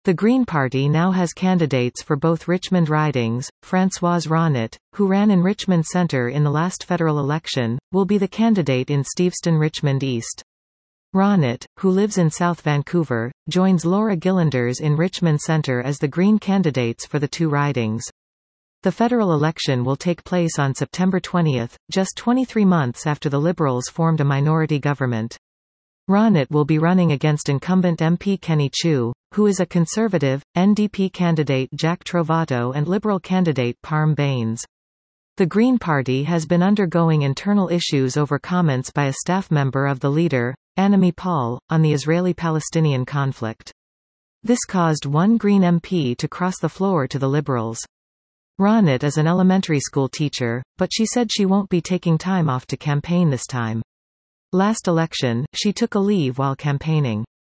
The Green Party now has candidates for both Richmond ridings. Françoise Ronnet, who ran in Richmond Centre in the last federal election, will be the candidate in Steveston Richmond East. Ronnet, who lives in South Vancouver, joins Laura Gillanders in Richmond Centre as the Green candidates for the two ridings. The federal election will take place on September 20, just 23 months after the Liberals formed a minority government. Ronnet will be running against incumbent MP Kenny Chiu, who is a Conservative, NDP candidate Jack Trovato and Liberal candidate Parm Bains. The Green Party has been undergoing internal issues over comments by a staff member of the leader, Annamie Paul, on the Israeli-Palestinian conflict. This caused one Green MP to cross the floor to the Liberals. Ronnet is an elementary school teacher, but she said she won't be taking time off to campaign this time. Last election, she took a leave while campaigning.